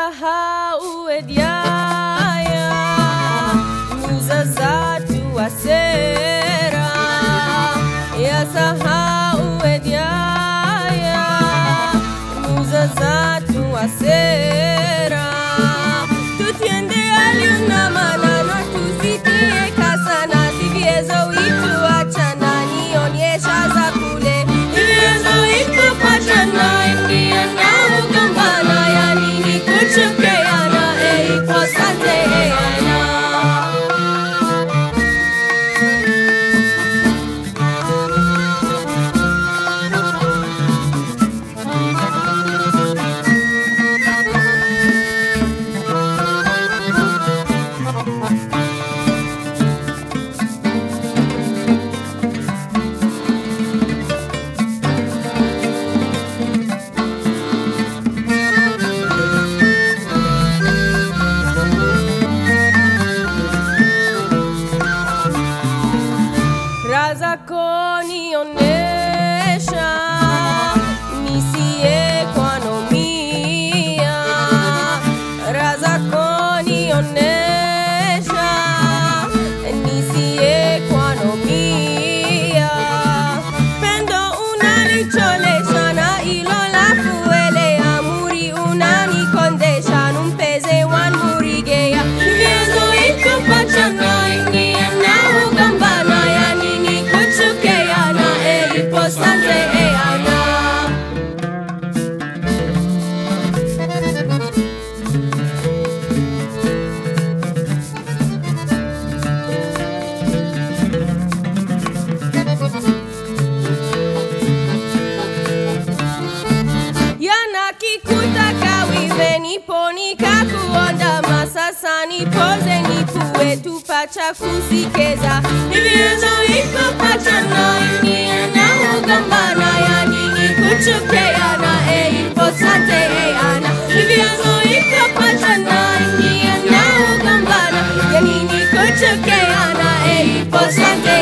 Yasahau ediaya muza zatu asera. Yasahau ediaya muza zatu asera. Tutiende aliuna manana tuzitie kasana sivyezo itu achana nionyesha za kule sivyezo itu pachana indiana ugambana ya nini kuchukeana posateana. Raza konionyesha nisie kwanomia. Raza konionyesha nisie kwanomia. Pendo unanicholesha na ilo la fuele amuri unanikondesha numpeze wanmurigea vyezo ikupachana ingia na ugambana ya nini kuchukeana posateana. Yanakikuta kawive niponika kuonda masasa nipoze nipue tupacha kusikeza hivyezo ikupachana ingia na ugambana ya nini kuchukeana posateana. Hivyezo ikupachana ingia na ugambana ya nini kuchukeana posateana.